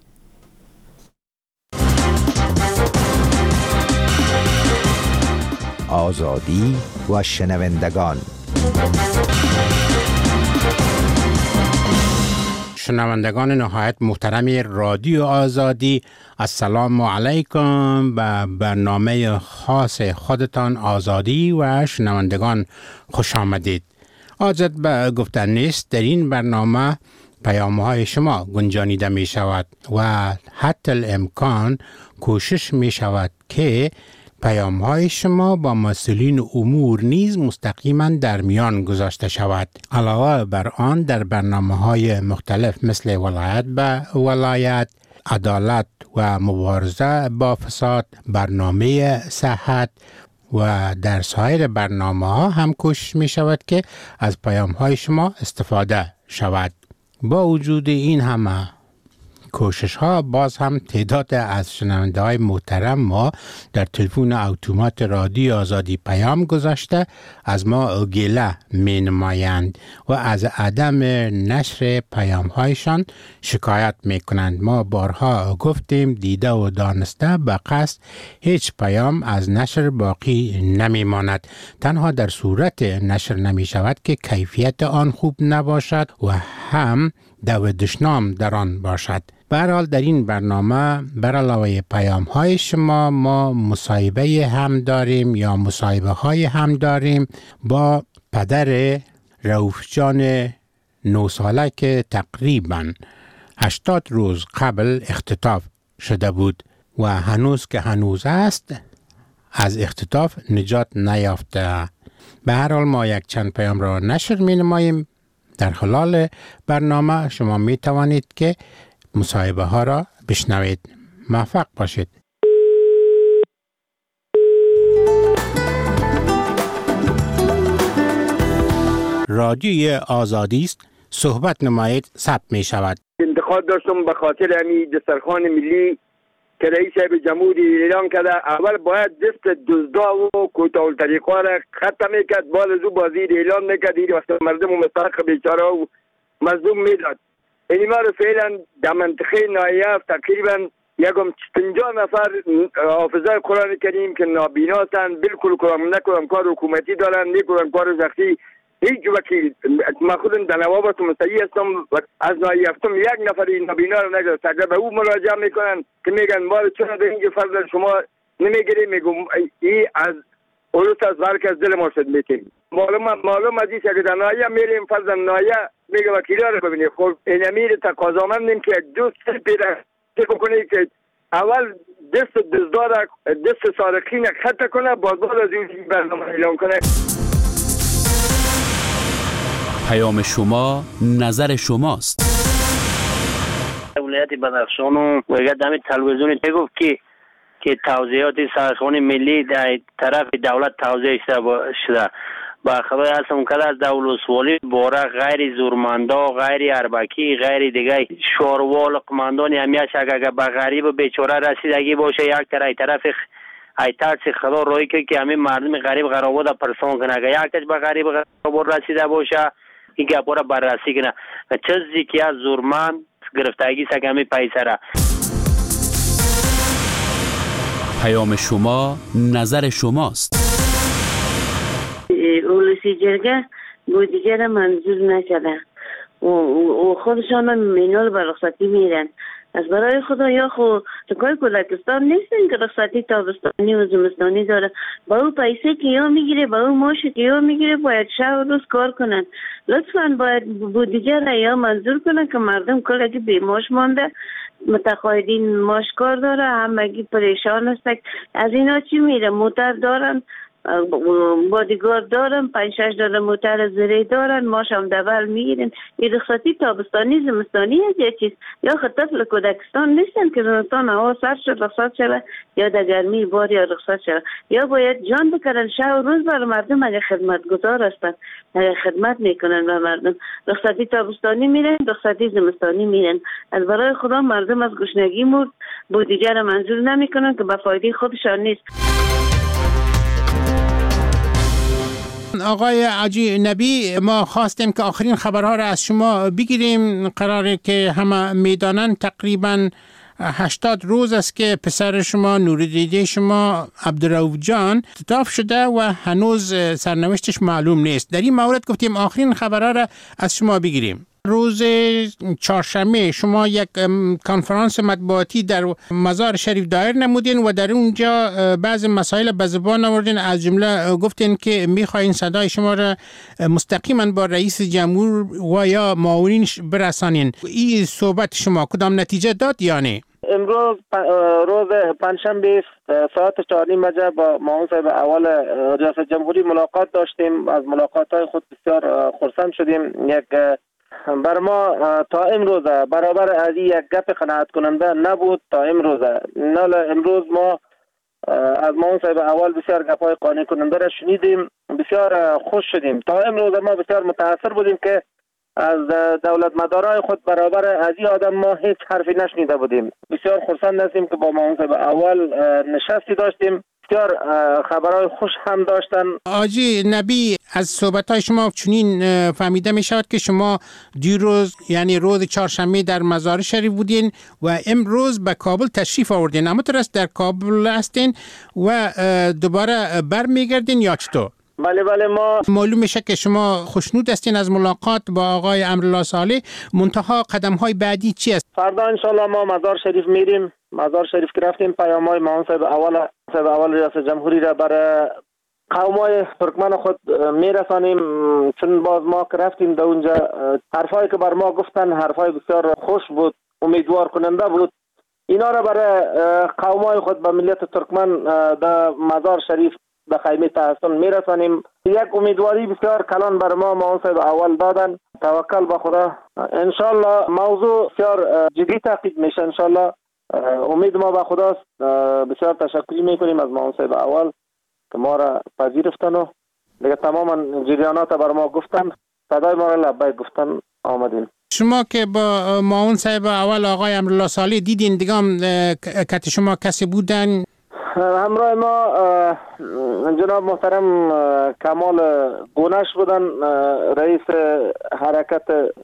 آزادی و شنوندگان. شنوندگان نهایت محترم رادیو آزادی، السلام علیکم. به برنامه خاص خودتان آزادی و شنوندگان خوش آمدید. عادت به گفتن نیست در این برنامه پیام‌های شما گنجانیده می شود و حتی الامکان کوشش می شود که پیام‌های شما با مسئولین امور نیز مستقیما در میان گذاشته شود. علاوه بر آن در برنامه‌های مختلف مثل ولایت به ولایت، عدالت و مبارزه با فساد، برنامه صحت و در سایر برنامه‌ها هم کوشش می شود که از پیام‌های شما استفاده شود. با وجود این همه کوشش ها، باز هم تعداد از شنونده های محترم ما در تلفن اتومات رادیو آزادی پیام گذاشته از ما گله می نمایند و از عدم نشر پیام هایشان شکایت می کنند. ما بارها گفتیم دیده و دانسته به قصد هیچ پیام از نشر باقی نمی ماند. تنها در صورت نشر نمی شود که کیفیت آن خوب نباشد و هم دو دشنام در آن باشد. به هر حال در این برنامه بر علاوه پیام های شما ما مصاحبه هم داریم یا مصاحبه های هم داریم با پدر رؤوف جان 9 ساله که تقریبا 80 روز قبل اختطاف شده بود و هنوز که هنوز است از اختطاف نجات نیافته. به هر حال ما یک چند پیام را نشر می نماییم. در خلال برنامه شما می توانید که مصاحبه ها را بشنوید. موفق باشید. رادیوی آزادی است. صحبت نمایید ثبت می شود. افتخار داشتم به خاطر همین دسترخوان ملی که رئیس جمهوری اعلان کرده. اول باید دست دزدا و کوتاه الطریقا را ختم میکرد، بعد از او بازی اعلان میکرد، این وقت مردم مستحق بیچاره و مظلوم میداد. این ما رو فعلا در منطقه نایف تقریبا 50 نفر حافظای قرآن کریم که نابینا هستند، بالکل کدام کار حکومتی دارن، نه کدام کار شخصی. هیچ وکیل ما خودم در نوابت مستعی هستم و از نایفتم یک نفر این نابینا رو نگرفت. اگر به او مراجعه میکنن که میگن ما چرا در اینجا فرض شما نمیگیریم، میگم این از اولوس از برک از دل ما شد میتیم. معلوم از این که در نایه میریم فرض نایه میگه وکیلا رو ببینید. خب این امیر تقاضامندیم که دوست پیدا کنه که اول دست دزدار دست سارقین خط کنه، بعد از این برنامه اعلان کنه. پیام شما نظر شماست. ولایت بدخشان و دم تلویزیون گفت که توضیحات سرخانه ملی در طرف دولت توضیح شده. با خبر هستم که از دولت‌ولسوالی باره غیر زورمندا، غیر اربکی، غیر دیگه شوروال قماندان همیشه اگر به غریب بیچاره رسیدگی باشه یک طرف ای ترس خدا روی که همین مردم غریب قرابو دا پرسان کنه. اگر یک به غریب قرابو رسیده باشه این گپا را بررسی کنه. چیزی که از زورمند گرفتگی سگمی پیسره. پیام شما نظر شماست. اولوسی جرگه بودجه را منظور نشده و خودشان هم مینال به رخصتی میرن. از برای خدا یا خود تکای کلکستان نیستن که رخصتی تابستانی و زمستانی داره. با او پیسه که یا میگیره، با او ماش که یا میگیره، باید شب و روز کار کنن. لطفا باید بودجه را یا منظور کنن که مردم کلکی بی ماش مانده، متقاعدین ماش کار داره، همگی پریشان هست. از اینا چی میره؟ موتر دارن، بادیگار دارن، 5-6 داره موتر زری دارن، ماش هم دبل میگیرن. این رخصتی تابستانی زمستانی از یه چیز یا طفل کودکستان نیستن که زمستان هوا سرد شد رخصت شده یا در گرمی بار یا رخصت شده. یا باید جان بکرن شب و روز بر مردم. اگر خدمت گزار هستن، اگر خدمت میکنن به مردم، رخصتی تابستانی میرن، رخصتی زمستانی میرن. از برای خدا مردم از گشنگی مرد، بودجه را منظور نمیکنن که به فایده خودشان نیست. آقای عجی نبی، ما خواستیم که آخرین خبرها را از شما بگیریم. قراره که همه میدانن تقریبا 80 روز است که پسر شما نوریدیده شما عبدالرؤوف جان اختطاف شده و هنوز سرنوشتش معلوم نیست. در این مورد گفتیم آخرین خبرها را از شما بگیریم. روز چهارشنبه شما یک کنفرانس مطبوعاتی در مزار شریف دایر نمودین و در اونجا بعض مسائل به زبان آوردین. از جمله گفتین که میخواین صدای شما را مستقیما با رئیس جمهور و یا معاونینش برسانین. این صحبت شما کدام نتیجه داد یا نه؟ امروز روز پنجشنبه ساعت 4:30 با معاون صاحب اول ریاست جمهوری ملاقات داشتیم. از ملاقات‌های خود بسیار خرسند شدیم. یک بر ما تا امروز برابر از یک گپ قناعت کننده نبود. تا امروز ما از معاون صاحب اول بسیار گپ‌های قانع کننده را شنیدیم، بسیار خوش شدیم. تا امروز ما بسیار متاثر بودیم که از دولت مدارای خود برابر از این آدم ما هیچ حرفی نشنیده بودیم. بسیار خرسند هستیم که با معاون صاحب اول نشستی داشتیم، بسیار خبرهای خوش هم داشتن. آجی نبی، از صحبت‌های شما چنین فهمیده می شود که شما دیروز یعنی روز چهارشنبه در مزار شریف بودین و امروز به کابل تشریف آوردین. اما درست در کابل هستین و دوباره برمیگردین یا چطور؟ بله ما معلوم میشه که شما خوشنود هستین از ملاقات با آقای امرالله صالح. منتها قدم‌های بعدی چی است؟ فردا انشالله ما مزار شریف میریم. مزار شریف که رفتیم پیام‌های معاون صاحب اول ریاست جمهوری را برای قوم‌های ترکمن خود میرسانیم. چون باز ما که رفتیم در اونجا حرفایی که بر ما گفتن حرفای بسیار خوش بود، امیدوار کننده بود. اینا را برای قوم‌های خود به ملت ترکمن در مزار شریف به خیمه تحسن میرسانیم. یک امیدواری بسیار کلان بر ما معاون صاحب اول دادن. توکل به خدا. انشالله موضوع بسیار جدی تعقیب میشه. انشالله امید ما به خداست. بسیار تشکر میکنیم از معاون صاحب اول که ما را پذیرفتن و دیگه تماما جریانات بر ما گفتن. صدای ما را لبیک گفتن آمدیم. شما که با معاون صاحب اول آقای امرالله صالح دیدین دیگه کت شما کسی بودن؟ همراه ما جناب محترم کمال گونش بودن، رئیس حرکت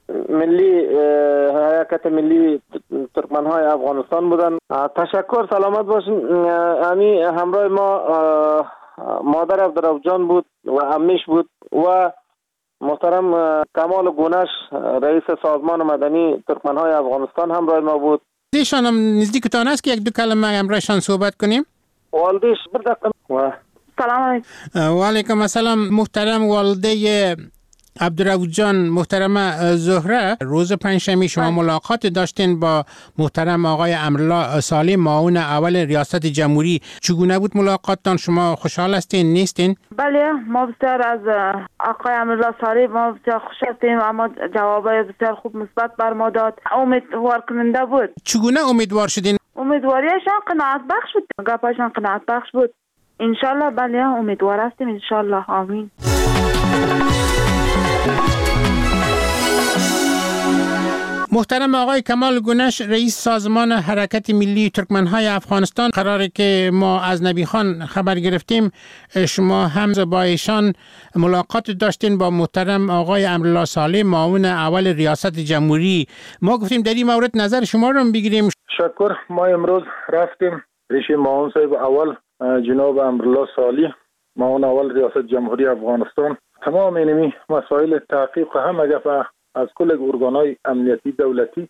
ملی ترکمنهای افغانستان بودن. تشکر، سلامت باشین. امی همراه ما مادر عبدالرؤف جان بود و امیش بود و محترم کمال گونش رئیس سازمان مدنی ترکمنهای افغانستان همراه ما بود. دیشان هم نزدیکتان است که یک دو کلمه همراهشان صحبت کنیم؟ والدیش بردقم. سلام علیکم. و علیکم السلام. محترم والده عبدالرؤف جان، محترم زهره، روز پنجشنبه شما ملاقات داشتین با محترم آقای امرالله صالح، معاون اول ریاست جمهوری. چگونه بود ملاقاتتان؟ شما خوشحال هستین نیستین؟ بله، ما بسیار از آقای امرالله صالح ما بسیار خوش هستیم، اما جوابای بسیار خوب مثبت بر ما داد، امیدوار کننده بود. چگونه امیدوار شدین؟ امیدواریشان قناعت بخش بود، گپاشان قناعت بخش بود. انشالله بله امیدوار هستیم، انشالله. آمین. محترم آقای کمال گونش، رئیس سازمان حرکت ملی ترکمنهای افغانستان، قراره که ما از نبی خان خبر گرفتیم شما هم با ایشان ملاقات داشتین با محترم آقای امرالله صالح، معاون اول ریاست جمهوری. ما گفتیم در این مورد نظر شما رو بگیریم. شکر. ما امروز رفتیم پیش معاون صاحب اول جناب امرالله صالح، معاون اول ریاست جمهوری افغانستان. تمام اینمی مسائل تحقیق هم اگر از کل ارگان‌های امنیتی دولتی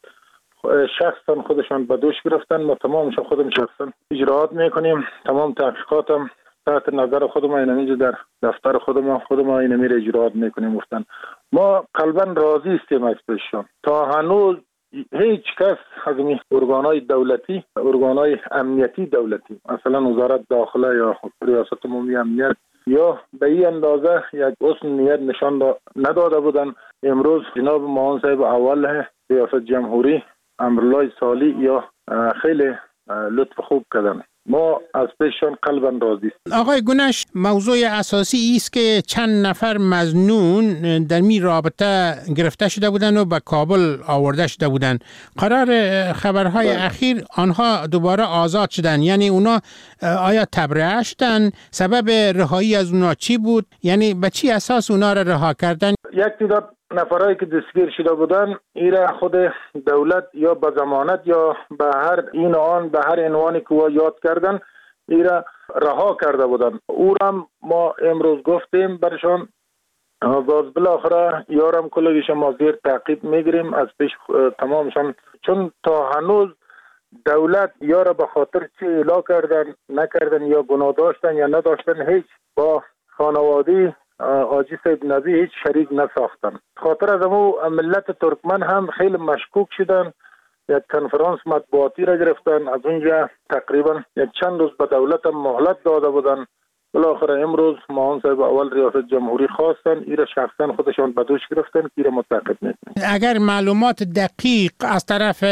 شخصا خودشان به دوش گرفتن، ما تمامش خودم شخصا اجراات میکنیم. تمام تحقیقات هم تحت نظر خودم اینجا در دفتر خودم اینمی را اجراات میکنیم. گفتن ما قلبا راضی هستیم از پیششان. تا هنوز هیچ کس از این ارگان‌های دولتی، ارگان‌های امنیتی دولتی، مثلا وزارت داخله یا ریاست عمومی امنیت، یا به این اندازه یک حسن نیت نشان نداده بودن. امروز جناب معاون صاحب اول ریاست جمهوری امرالله صالح یا خیلی لطف خوب کردن. ما از پیششان قلبا راضی است. آقای گونش، موضوع اساسی است که چند نفر مظنون در می رابطه گرفته شده بودند و به کابل آورده شده بودند. قرار خبرهای اخیر آنها دوباره آزاد شدن، یعنی اونا آیا تبرئه شدن؟ سبب رهایی از اونا چی بود؟ یعنی به چی اساس اونا را رها کردن؟ یک تعداد نفرایی که دستگیر شده بودن ایره خود دولت یا به ضمانت یا به هر این آن به هر عنوانی که یاد کردن ایره رها کرده بودن. او را ما امروز گفتیم برشان باز بالاخره یارم کلگیش ما زیر تعقیب میگیریم از پیش تمامشان، چون تا هنوز دولت یا را به خاطر چی اعلام کردن نکردن یا گناه داشتن یا نداشتن هیچ با خانواده آجی صاحب نبی هیچ شریک نساختن. خاطر از امو ملت ترکمن هم خیلی مشکوک شدن. یک کنفرانس مطبوعاتی را گرفتن، از اونجا تقریبا یک چند روز به دولت هم مهلت داده بودن. بالاخره امروز معاون صاحب اول ریاست جمهوری خواستن ایره شخصا خودشان به دوش گرفتن که ایره متعقب میکنن. اگر معلومات دقیق از طرف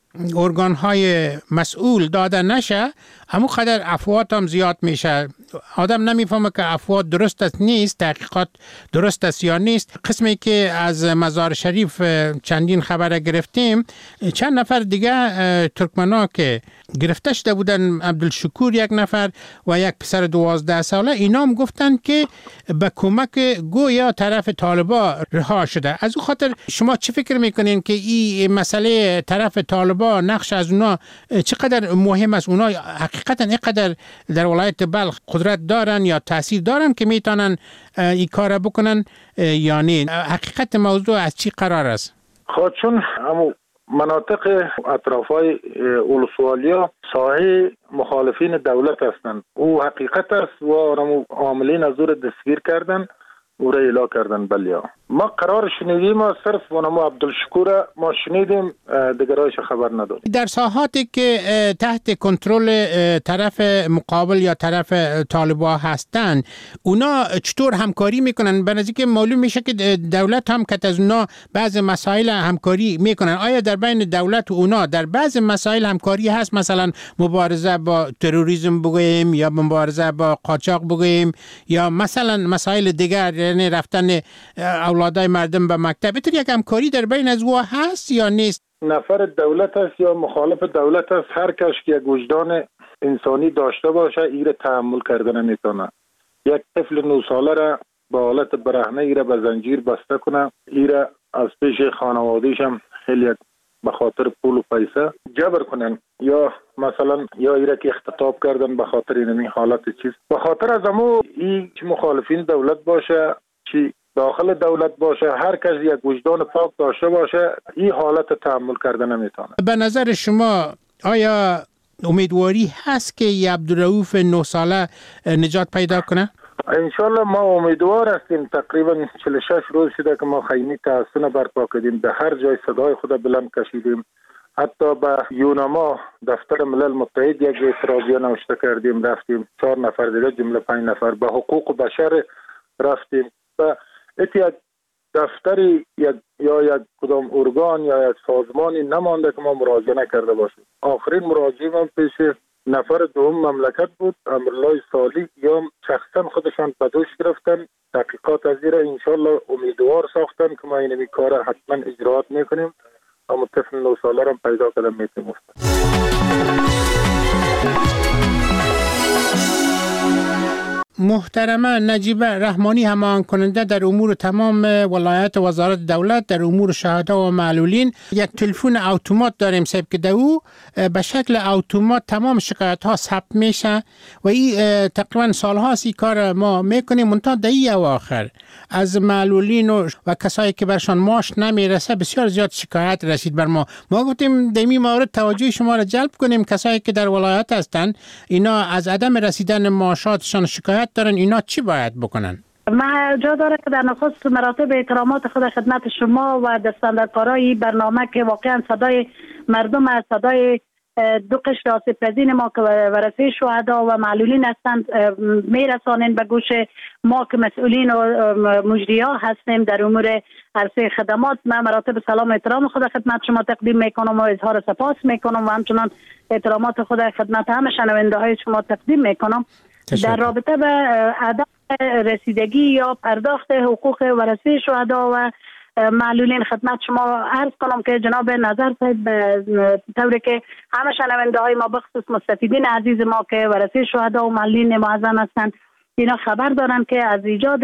ارگان‌های مسئول داده نشه، همون قدر افوات هم زیاد میشه. آدم نمیفهمه که افوات درست است نیست، تحقیقات درست است یا نیست. قسمی که از مزار شریف چندین خبر گرفتیم، چند نفر دیگه ترکمنا که گرفته شده بودن، عبدالشکور یک نفر و یک پسر 12 ساله، اینا هم گفتن که به کمک گویا طرف طالبا رها شده. از اون خاطر شما چی فکر میکنین که این مسئله طرف طالبا نقش از اونا چقدر مهم است؟ اونا حقیقتا اینقدر در ولایت بلخ قدرت دارن یا تاثیر دارن که میتونن این کار بکنن یا نه؟ حقیقت موضوع از چی قرار است؟ خود چون همون مناطق اطرافای اولسوالیا ساحه مخالفین دولت هستند، او حقیقت است و عاملین از او دستگیر کردن او را اعلام کردن. بله ما قرار شنیدیم و صرف ما عبدالشکور ما شنیدیم، دیگرایش خبر نداریم. در ساحاتی که تحت کنترل طرف مقابل یا طرف طالبا هستند، اونا چطور همکاری میکنن؟ به نظر که معلوم میشه که دولت هم که از اونا بعض مسائل همکاری میکنن. آیا در بین دولت و اونا در بعض مسائل همکاری هست؟ مثلا مبارزه با تروریسم بگوییم یا مبارزه با قاچاق بگوییم یا مثلا مسائل دیگر یعنی رفتن اولادای مردم به مکتب. بهتر یک همکاری در بین از او هست یا نیست؟ نفر دولت است یا مخالف دولت است، هر کس که یک وجدان انسانی داشته باشه ایره تحمل کردن نمیتونه. یک طفل 9 ساله را با حالت برهنه ایره به زنجیر بسته کنه، ایره از پیش خانواده‌اش هم خیلی به خاطر پول و پیسه جبر کنن، یا مثلا یا ایره که اختطاف کردن به خاطر این حالت چیز، به خاطر از امو این مخالفین دولت باشه چی داخل دولت باشه، هر کس یک وجدان پاک داشته باشه این حالت تحمل کردن نمیتونه. به نظر شما آیا امیدواری هست که عبدالرؤوف 9 ساله نجات پیدا کنه؟ انشالله ما امیدوار هستیم. تقریبا 46 روز شده که ما خیمی تحسن برپا کردیم، به هر جای صدای خود بلند کشیدیم، حتی به یونما دفتر ملل متحد یک اعتراضیه نوشته کردیم، رفتیم 4 نفر دیگه جمله 5 نفر به حقوق بشر رفتیم، و یک دفتری یا یک کدام ارگان یا یک سازمانی نمانده که ما مراجعه نکرده باشیم. آخرین مراجعه من پیش نفر دوم مملکت بود، امرالله صالح، یا شخصا خودشان به دوش گرفتن تحقیقات از این را انشالله امیدوار ساختن که ما این کار حتما اجراات میکنیم، اما طفل 9 ساله را پیدا کردن میتونیم. محترمه نجیبه رحمانی، همان کننده در امور تمام ولایت وزارت دولت در امور شهدا و معلولین، یک تلفن اتومات داریم صاحب که دو به شکل اتومات تمام شکایت ها ثبت میشه و این تقریبا سالهاست این کار ما میکنیم. منتها در این اواخر از معلولین و کسایی که برشان معاش نمیرسه بسیار زیاد شکایت رسید بر ما. ما گفتیم در این مورد توجه شما را جلب کنیم، کسایی که در ولایت هستند اینا از عدم رسیدن معاشاتشان شکایت دارن، اینا چی باید بکنن؟ ما جا داره که در نخست مراتب احترامات خود خدمت شما و دستاندرکارای برنامه که واقعا صدای مردم از صدای دو قشر آسیب‌پذیر ما که ورثه شهدا و معلولین هستند میرسانین به گوش ما که مسئولین و مجری‌ها هستیم در امور عرصه خدمات. من مراتب سلام و احترام خود خدمت شما تقدیم میکنم و اظهار سپاس میکنم و همچنان احترامات خود خدمت همه شنونده های شما تقدیم میکنم. در رابطه به عدم رسیدگی یا پرداخت حقوق ورثه شهدا و معلولین خدمت شما عرض کنم که جناب نظر صاحب به طوری که همه شنونده های ما بخصوص مستفیدین عزیز ما که ورثه شهدا و معلولین معظم هستند اینا خبر دارن که از ایجاد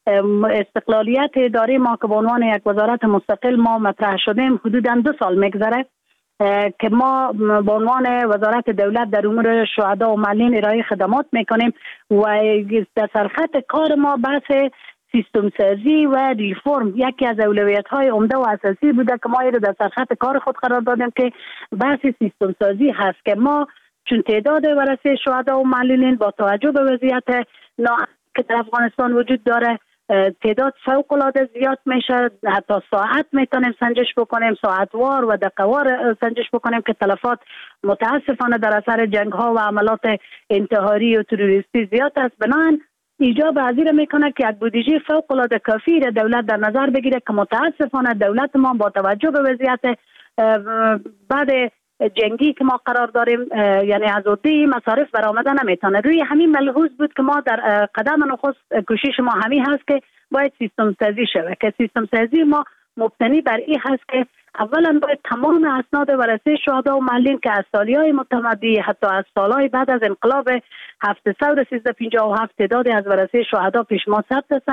استقلالیت اداره ما که به عنوان یک وزارت مستقل ما مطرح شدیم حدوداً 2 سال میگذره که ما به عنوان وزارت دولت در امور شهدا و معلولین ارائه خدمات میکنیم و در سرخط کار ما بحث سیستم سازی و ریفرم یکی از اولویت های عمده و اساسی بوده که ما اینو در سرخط کار خود قرار دادیم که بحث سیستم سازی هست که ما چون تعداد ورثه شهدا و معلولین با توجه به وضعیت که در افغانستان وجود داره تعداد فوق العاده زیاد میشه، حتی ساعت میتونیم سنجش بکنیم، ساعتوار و دقیقوار سنجش بکنیم که تلفات متاسفانه در اثر جنگ ها و عملات انتحاری و تروریستی زیاد است. بنابراین ایجاب پذیر میکنه که یک بودجه فوق العاده کافی را دولت در نظر بگیره که متاسفانه دولت ما با توجه به وضعیت بعد جنگی که ما قرار داریم یعنی از عهده مصارف برآمده نمیتونه. روی همین ملحوظ بود که ما در قدم نخست کوشش ما همین هست که باید سیستم سازی شود که سیستم سازی ما مبتنی بر این هست که اولا باید تمام اسناد ورثه شهدا و معلولین که از سالیهای متمدی حتی از سالهای بعد از انقلاب 71357 تعداد از ورثه شهدا پیش ما ثبت هستند